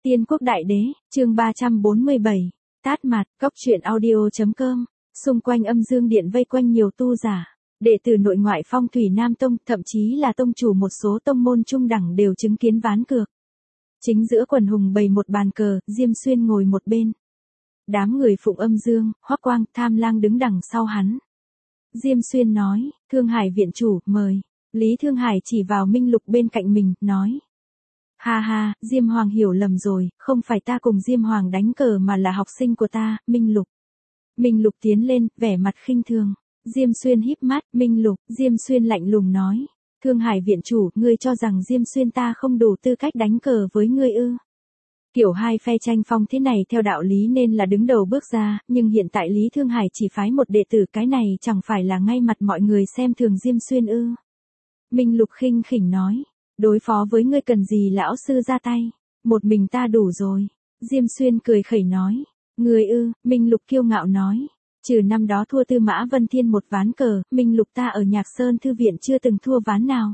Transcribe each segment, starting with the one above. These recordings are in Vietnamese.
Tiên quốc đại đế, chương 347, tát mặt, cóc truyện audio.com, xung quanh âm dương điện vây quanh nhiều tu giả, đệ tử nội ngoại phong thủy Nam Tông, thậm chí là tông chủ một số tông môn trung đẳng đều chứng kiến ván cược. Chính giữa quần hùng bày một bàn cờ, Diêm Xuyên ngồi một bên. Đám người phụng âm dương, Hoắc Quang, Tham Lang đứng đằng sau hắn. Diêm Xuyên nói, Thương Hải viện chủ, mời. Lý Thương Hải chỉ vào Minh Lục bên cạnh mình, nói. Ha ha, Diêm Hoàng hiểu lầm rồi, không phải ta cùng Diêm Hoàng đánh cờ mà là học sinh của ta, Minh Lục. Minh Lục tiến lên, vẻ mặt khinh thường. Diêm Xuyên híp mắt, Minh Lục, Diêm Xuyên lạnh lùng nói. Thương Hải viện chủ, ngươi cho rằng Diêm Xuyên ta không đủ tư cách đánh cờ với ngươi ư? Kiểu hai phe tranh phong thế này theo đạo lý nên là đứng đầu bước ra, nhưng hiện tại Lý Thương Hải chỉ phái một đệ tử, cái này chẳng phải là ngay mặt mọi người xem thường Diêm Xuyên ư? Minh Lục khinh khỉnh nói. Đối phó với ngươi cần gì lão sư ra tay, một mình ta đủ rồi. Diêm Xuyên cười khẩy nói. Ngươi ư? Minh Lục kiêu ngạo nói. Trừ năm đó thua Tư Mã Vân Thiên một ván cờ, Minh Lục ta ở Nhạc Sơn Thư Viện chưa từng thua ván nào.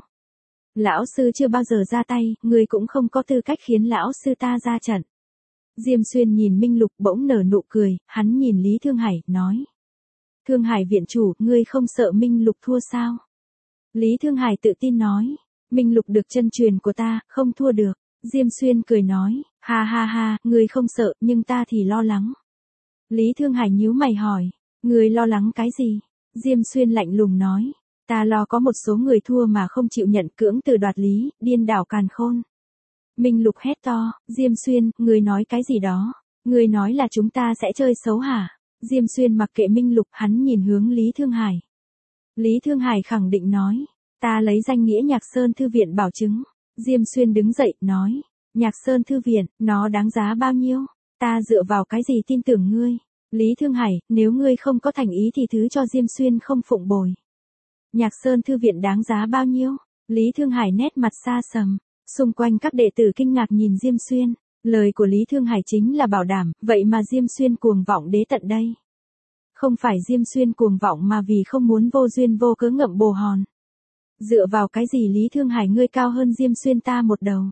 Lão sư chưa bao giờ ra tay, ngươi cũng không có tư cách khiến lão sư ta ra trận. Diêm Xuyên nhìn Minh Lục bỗng nở nụ cười, hắn nhìn Lý Thương Hải, nói. Thương Hải viện chủ, ngươi không sợ Minh Lục thua sao? Lý Thương Hải tự tin nói. Minh Lục được chân truyền của ta, không thua được. Diêm Xuyên cười nói, ha ha ha, ngươi không sợ, nhưng ta thì lo lắng. Lý Thương Hải nhíu mày hỏi, ngươi lo lắng cái gì? Diêm Xuyên lạnh lùng nói, ta lo có một số người thua mà không chịu nhận, cưỡng từ đoạt lý, điên đảo càn khôn. Minh Lục hét to, Diêm Xuyên, ngươi nói cái gì đó? Ngươi nói là chúng ta sẽ chơi xấu hả? Diêm Xuyên mặc kệ Minh Lục, hắn nhìn hướng Lý Thương Hải. Lý Thương Hải khẳng định nói. Ta lấy danh nghĩa Nhạc Sơn Thư Viện bảo chứng. Diêm Xuyên đứng dậy, nói. Nhạc Sơn Thư Viện, nó đáng giá bao nhiêu? Ta dựa vào cái gì tin tưởng ngươi? Lý Thương Hải, nếu ngươi không có thành ý thì thứ cho Diêm Xuyên không phụng bồi. Nhạc Sơn Thư Viện đáng giá bao nhiêu? Lý Thương Hải nét mặt xa sầm. Xung quanh các đệ tử kinh ngạc nhìn Diêm Xuyên. Lời của Lý Thương Hải chính là bảo đảm, vậy mà Diêm Xuyên cuồng vọng đế tận đây. Không phải Diêm Xuyên cuồng vọng mà vì không muốn vô duyên vô cớ ngậm bồ hòn. Dựa vào cái gì Lý Thương Hải ngươi cao hơn Diêm Xuyên ta một đầu?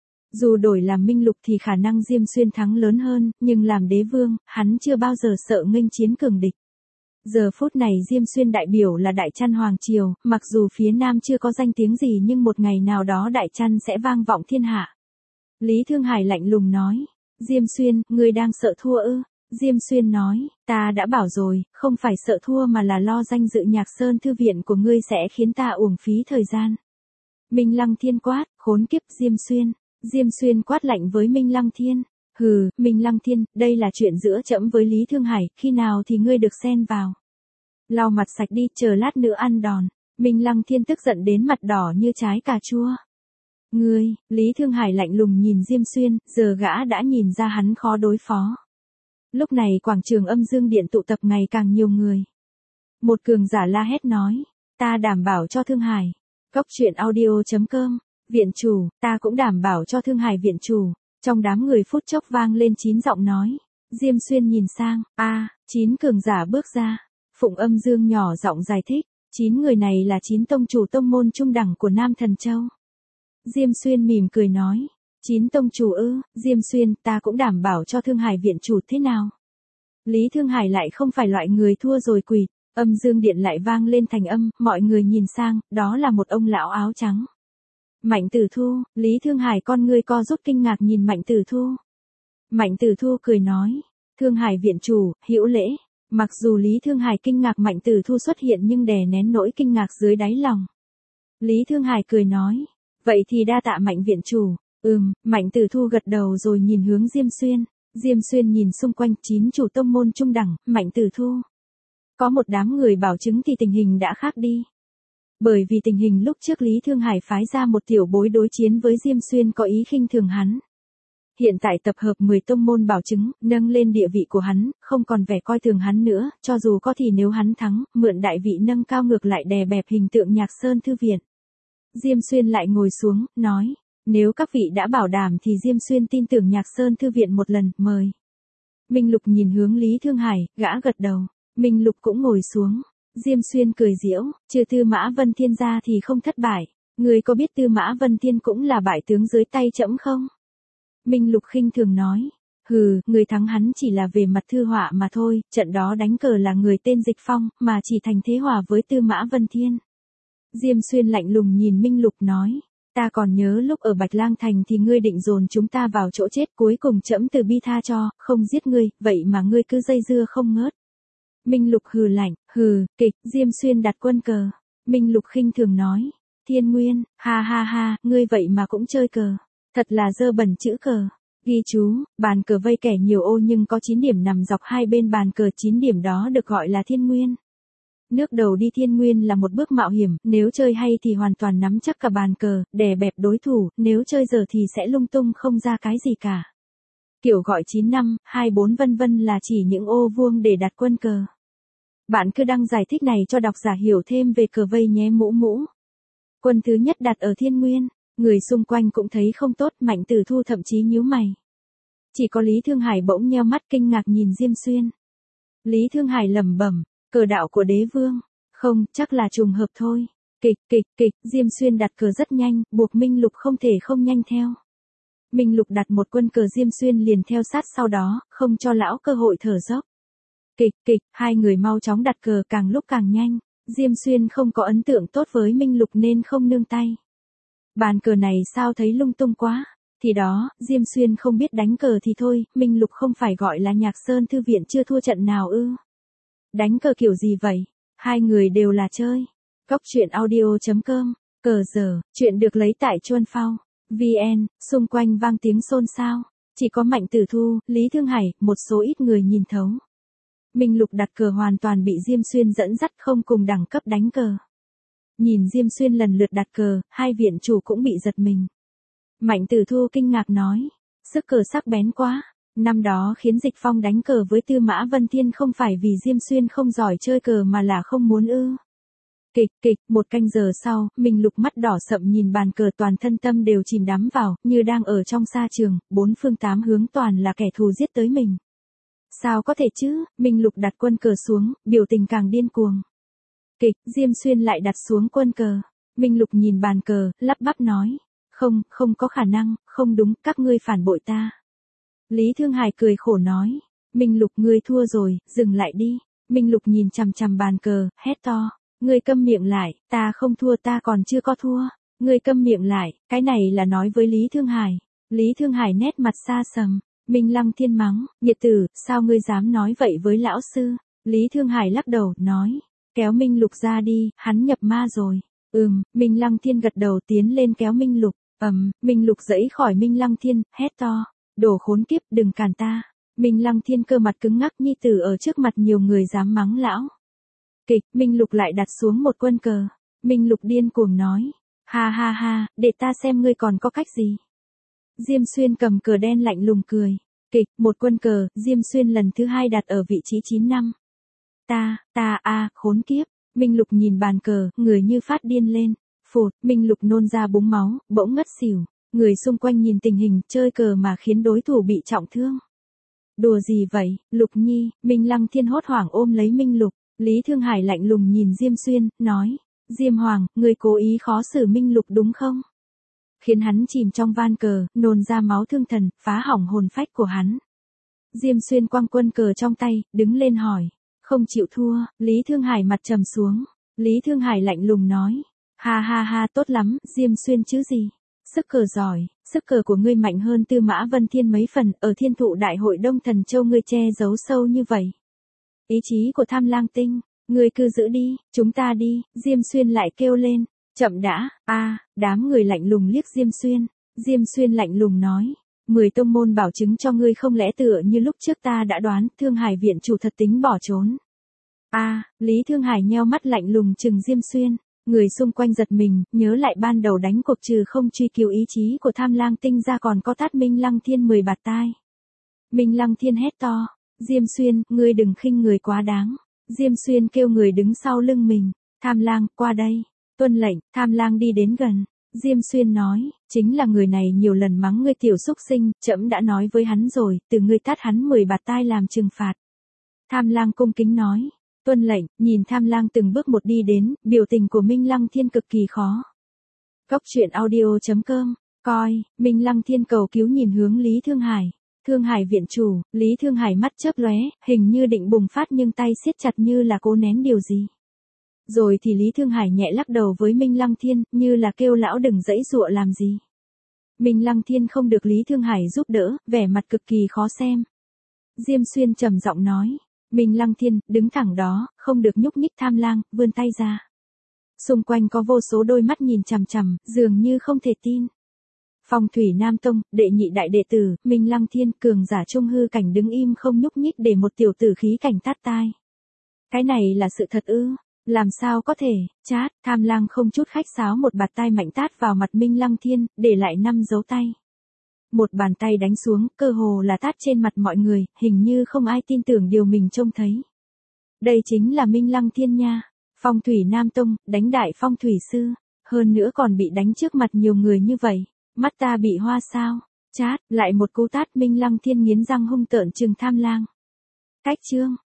Dù đổi làm Minh Lục thì khả năng Diêm Xuyên thắng lớn hơn, nhưng làm đế vương, hắn chưa bao giờ sợ nghênh chiến cường địch. Giờ phút này Diêm Xuyên đại biểu là Đại Trăn Hoàng Triều, mặc dù phía Nam chưa có danh tiếng gì nhưng một ngày nào đó Đại Trăn sẽ vang vọng thiên hạ. Lý Thương Hải lạnh lùng nói, Diêm Xuyên, ngươi đang sợ thua ư? Diêm Xuyên nói, ta đã bảo rồi, không phải sợ thua mà là lo danh dự Nhạc Sơn Thư Viện của ngươi sẽ khiến ta uổng phí thời gian. Minh Lăng Thiên quát, khốn kiếp Diêm Xuyên. Diêm Xuyên quát lạnh với Minh Lăng Thiên. Hừ, Minh Lăng Thiên, đây là chuyện giữa trẫm với Lý Thương Hải, khi nào thì ngươi được xen vào. Lau mặt sạch đi, chờ lát nữa ăn đòn. Minh Lăng Thiên tức giận đến mặt đỏ như trái cà chua. Ngươi, Lý Thương Hải lạnh lùng nhìn Diêm Xuyên, giờ gã đã nhìn ra hắn khó đối phó. Lúc này quảng trường âm dương điện tụ tập ngày càng nhiều người. Một cường giả la hét nói, ta đảm bảo cho Thương Hải. Cóc truyện audio.com, viện chủ, ta cũng đảm bảo cho Thương Hải viện chủ. Trong đám người phút chốc vang lên 9 giọng nói. Diêm Xuyên nhìn sang, 9 cường giả bước ra. Phụng âm dương nhỏ giọng giải thích, 9 người này là 9 tông chủ tông môn trung đẳng của Nam Thần Châu. Diêm Xuyên mỉm cười nói. 9 tông chủ ư? Diêm Xuyên, ta cũng đảm bảo cho Thương Hải viện chủ thế nào? Lý Thương Hải lại không phải loại người thua rồi quỵt. Âm dương điện lại vang lên thành âm, mọi người nhìn sang, đó là một ông lão áo trắng. Mạnh Tử Thu. Lý Thương Hải con ngươi co rút kinh ngạc nhìn Mạnh Tử Thu. Mạnh Tử Thu cười nói, Thương Hải viện chủ, hữu lễ. Mặc dù Lý Thương Hải kinh ngạc Mạnh Tử Thu xuất hiện nhưng đè nén nỗi kinh ngạc dưới đáy lòng. Lý Thương Hải cười nói, vậy thì đa tạ Mạnh viện chủ. Mạnh Tử Thu gật đầu rồi nhìn hướng Diêm Xuyên. Diêm Xuyên nhìn xung quanh 9 chủ tông môn trung đẳng, Mạnh Tử Thu. Có một đám người bảo chứng thì tình hình đã khác đi. Bởi vì tình hình lúc trước Lý Thương Hải phái ra một tiểu bối đối chiến với Diêm Xuyên có ý khinh thường hắn. Hiện tại tập hợp 10 tông môn bảo chứng, nâng lên địa vị của hắn, không còn vẻ coi thường hắn nữa, cho dù có thì nếu hắn thắng, mượn đại vị nâng cao ngược lại đè bẹp hình tượng Nhạc Sơn Thư Viện. Diêm Xuyên lại ngồi xuống, nói. Nếu các vị đã bảo đảm thì Diêm Xuyên tin tưởng Nhạc Sơn Thư Viện một lần, mời. Minh Lục nhìn hướng Lý Thương Hải, gã gật đầu. Minh Lục cũng ngồi xuống. Diêm Xuyên cười giễu, trừ Tư Mã Vân Thiên ra thì không thất bại. Người có biết Tư Mã Vân Thiên cũng là bại tướng dưới tay trẫm không? Minh Lục khinh thường nói. Hừ, người thắng hắn chỉ là về mặt thư họa mà thôi, trận đó đánh cờ là người tên Dịch Phong, mà chỉ thành thế hòa với Tư Mã Vân Thiên. Diêm Xuyên lạnh lùng nhìn Minh Lục nói. Ta còn nhớ lúc ở Bạch Lang Thành thì ngươi định dồn chúng ta vào chỗ chết, cuối cùng trẫm từ bi tha cho, không giết ngươi, vậy mà ngươi cứ dây dưa không ngớt. Minh Lục hừ lạnh, hừ, kịch. Diêm Xuyên đặt quân cờ. Minh Lục khinh thường nói. Thiên Nguyên, ha ha ha, ngươi vậy mà cũng chơi cờ. Thật là dơ bẩn chữ cờ. Ghi chú, bàn cờ vây kẻ nhiều ô nhưng có 9 điểm nằm dọc hai bên bàn cờ, 9 điểm đó được gọi là thiên nguyên. Nước đầu đi thiên nguyên là một bước mạo hiểm, nếu chơi hay thì hoàn toàn nắm chắc cả bàn cờ, đè bẹp đối thủ, nếu chơi dở thì sẽ lung tung không ra cái gì cả. Kiểu gọi 9 5, 2 4 vân vân là chỉ những ô vuông để đặt quân cờ. Bạn cứ đăng giải thích này cho độc giả hiểu thêm về cờ vây nhé mũ mũ. Quân thứ nhất đặt ở thiên nguyên. Người xung quanh cũng thấy không tốt, Mạnh Tử Thu thậm chí nhíu mày. Chỉ có Lý Thương Hải bỗng nheo mắt kinh ngạc nhìn Diêm Xuyên. Lý Thương Hải lẩm bẩm, cờ đạo của đế vương. Không, chắc là trùng hợp thôi. Kịch, Diêm Xuyên đặt cờ rất nhanh, buộc Minh Lục không thể không nhanh theo. Minh Lục đặt một quân cờ, Diêm Xuyên liền theo sát sau đó, không cho lão cơ hội thở dốc. Kịch, hai người mau chóng đặt cờ càng lúc càng nhanh. Diêm Xuyên không có ấn tượng tốt với Minh Lục nên không nương tay. Bàn cờ này sao thấy lung tung quá. Thì đó, Diêm Xuyên không biết đánh cờ thì thôi, Minh Lục không phải gọi là Nhạc Sơn Thư Viện chưa thua trận nào ư. Đánh cờ kiểu gì vậy? Hai người đều là chơi. Cóc truyện audio.com, cờ giờ, chuyện được lấy tại Chuân Phao. VN, xung quanh vang tiếng xôn xao. Chỉ có Mạnh Tử Thu, Lý Thương Hải, một số ít người nhìn thấu. Minh Lục đặt cờ hoàn toàn bị Diêm Xuyên dẫn dắt, không cùng đẳng cấp đánh cờ. Nhìn Diêm Xuyên lần lượt đặt cờ, hai viện chủ cũng bị giật mình. Mạnh Tử Thu kinh ngạc nói, sức cờ sắc bén quá. Năm đó khiến Dịch Phong đánh cờ với Tư Mã Vân Thiên không phải vì Diêm Xuyên không giỏi chơi cờ mà là không muốn ư. Kịch, một canh giờ sau, Minh Lục mắt đỏ sậm nhìn bàn cờ, toàn thân tâm đều chìm đắm vào, như đang ở trong sa trường, bốn phương tám hướng toàn là kẻ thù giết tới mình. Sao có thể chứ? Minh Lục đặt quân cờ xuống, biểu tình càng điên cuồng. Kịch, Diêm Xuyên lại đặt xuống quân cờ. Minh Lục nhìn bàn cờ, lắp bắp nói. Không có khả năng, không đúng, các ngươi phản bội ta. Lý Thương Hải cười khổ nói. Minh Lục, ngươi thua rồi, dừng lại đi. Minh Lục nhìn chằm chằm bàn cờ, hét to. Ngươi câm miệng lại, ta không thua, ta còn chưa có thua. Ngươi câm miệng lại, cái này là nói với Lý Thương Hải. Lý Thương Hải nét mặt xa sầm. Minh Lăng Thiên mắng, nghiệt tử, sao ngươi dám nói vậy với lão sư? Lý Thương Hải lắc đầu, nói. Kéo Minh Lục ra đi, hắn nhập ma rồi. Minh Lăng Thiên gật đầu tiến lên kéo Minh Lục. Minh Lục giãy khỏi Minh Lăng Thiên, hét to. Đồ khốn kiếp, đừng cản ta. Minh Lăng Thiên cơ mặt cứng ngắc, nhi tử ở trước mặt nhiều người dám mắng lão. Kịch, Minh Lục lại đặt xuống một quân cờ. Minh Lục điên cuồng nói. Ha, để ta xem ngươi còn có cách gì. Diêm Xuyên cầm cờ đen lạnh lùng cười. Kịch, một quân cờ, Diêm Xuyên lần thứ hai đặt ở vị trí 9 năm. Khốn kiếp. Minh Lục nhìn bàn cờ, người như phát điên lên. Phụt, Minh Lục nôn ra búng máu, bỗng ngất xỉu. Người xung quanh nhìn tình hình, chơi cờ mà khiến đối thủ bị trọng thương. Đùa gì vậy, Lục Nhi? Minh Lăng Thiên hốt hoảng ôm lấy Minh Lục. Lý Thương Hải lạnh lùng nhìn Diêm Xuyên, nói. Diêm Hoàng, ngươi cố ý khó xử Minh Lục đúng không? Khiến hắn chìm trong van cờ, nôn ra máu thương thần, phá hỏng hồn phách của hắn. Diêm Xuyên quăng quân cờ trong tay, đứng lên hỏi. Không chịu thua, Lý Thương Hải mặt trầm xuống. Lý Thương Hải lạnh lùng nói. Ha, tốt lắm, Diêm Xuyên chứ gì. Sức cờ giỏi, sức cờ của ngươi mạnh hơn Tư Mã Vân Thiên mấy phần, ở Thiên Thụ Đại hội Đông Thần Châu ngươi che giấu sâu như vậy. Ý chí của Tham Lang Tinh, ngươi cứ giữ đi, chúng ta đi, Diêm Xuyên lại kêu lên. Chậm đã, đám người lạnh lùng liếc Diêm Xuyên. Diêm Xuyên lạnh lùng nói. 10 tông môn bảo chứng cho ngươi, không lẽ tựa như lúc trước ta đã đoán, Thương Hải viện chủ thật tính bỏ trốn. Lý Thương Hải nheo mắt lạnh lùng chừng Diêm Xuyên. Người xung quanh giật mình, nhớ lại ban đầu đánh cuộc trừ không truy cứu ý chí của Tham Lang Tinh ra còn có tát Minh Lăng Thiên 10 bạt tai. Minh Lăng Thiên hét to. Diêm Xuyên, ngươi đừng khinh người quá đáng. Diêm Xuyên kêu người đứng sau lưng mình. Tham Lang, qua đây. Tuân lệnh. Tham Lang đi đến gần. Diêm Xuyên nói, chính là người này nhiều lần mắng ngươi tiểu xúc sinh, trẫm đã nói với hắn rồi, từ ngươi tát hắn 10 bạt tai làm trừng phạt. Tham Lang cung kính nói, tuân lệnh. Nhìn Tham Lang từng bước một đi đến, biểu tình của Minh Lăng Thiên cực kỳ khó. Cóc truyện audio.com Coi, Minh Lăng Thiên cầu cứu nhìn hướng Lý Thương Hải. Thương Hải viện chủ, Lý Thương Hải mắt chớp lóe, hình như định bùng phát nhưng tay siết chặt như là cố nén điều gì. Rồi thì Lý Thương Hải nhẹ lắc đầu với Minh Lăng Thiên, như là kêu lão đừng giãy giụa làm gì. Minh Lăng Thiên không được Lý Thương Hải giúp đỡ, vẻ mặt cực kỳ khó xem. Diêm Xuyên trầm giọng nói, Minh Lăng Thiên, đứng thẳng đó, không được nhúc nhích. Tham Lang vươn tay ra. Xung quanh có vô số đôi mắt nhìn chằm chằm, dường như không thể tin. Phong Thủy Nam Tông, đệ nhị đại đệ tử, Minh Lăng Thiên, cường giả trung hư cảnh đứng im không nhúc nhích để một tiểu tử khí cảnh tát tai. Cái này là sự thật ư? Làm sao có thể? Chát, Tham Lang không chút khách sáo một bạt tai mạnh tát vào mặt Minh Lăng Thiên, để lại 5 dấu tay. Một bàn tay đánh xuống, cơ hồ là tát trên mặt mọi người, hình như không ai tin tưởng điều mình trông thấy. Đây chính là Minh Lăng Thiên nha. Phong Thủy Nam Tông, đánh đại phong thủy sư. Hơn nữa còn bị đánh trước mặt nhiều người như vậy. Mắt ta bị hoa sao? Chát, lại một cú tát. Minh Lăng Thiên nghiến răng hung tợn trừng Tham Lang. Cách chương.